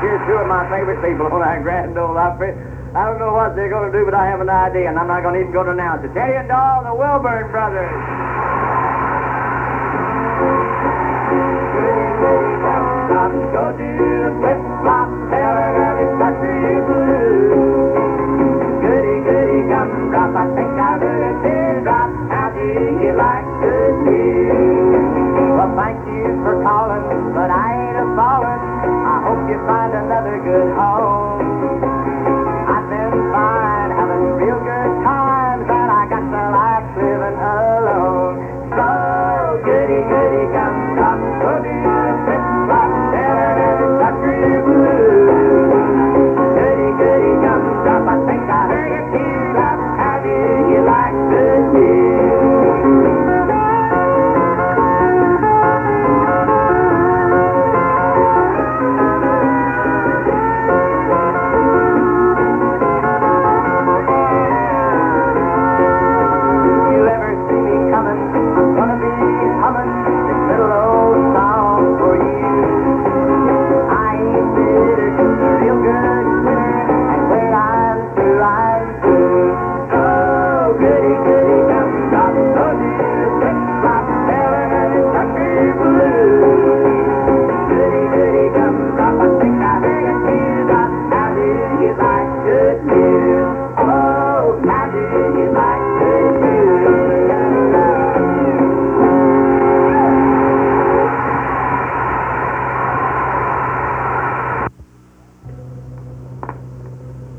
Here's two of my favorite people on that grand old outfit. I don't know what they're going to do, but I have an idea, and I'm not going to even go to announce it. Teddy and Doll, the Wilburn Brothers. Go to the flip-flop, tell her that it's got to you blue. Goody, goody, gumdrop, I think I heard a teardrop. How do you like the deal? Well, thank you for calling, but I ain't a-falling. I hope you find another good home.